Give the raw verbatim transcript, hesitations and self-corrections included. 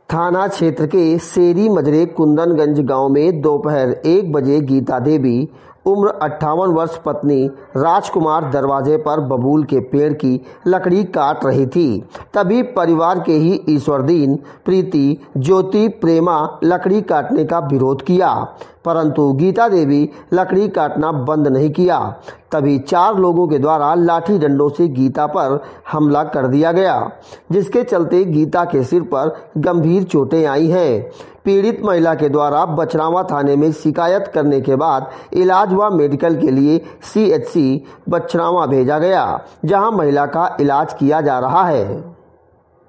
थाना क्षेत्र के शेरी मजरे कुंदनगंज गांव में दोपहर एक बजे गीता देवी उम्र अट्ठावन वर्ष पत्नी राजकुमार दरवाजे पर बबूल के पेड़ की लकड़ी काट रही थी। तभी परिवार के ही ईश्वरदीन, प्रीति, ज्योति, प्रेमा लकड़ी काटने का विरोध किया, परंतु गीता देवी लकड़ी काटना बंद नहीं किया। तभी चार लोगों के द्वारा लाठी डंडों से गीता पर हमला कर दिया गया, जिसके चलते गीता के सिर पर गंभीर चोटें आई हैं। पीड़ित महिला के द्वारा बछरावा थाने में शिकायत करने के बाद इलाज व मेडिकल के लिए सी एच सी बछरावा भेजा गया, जहां महिला का इलाज किया जा रहा है।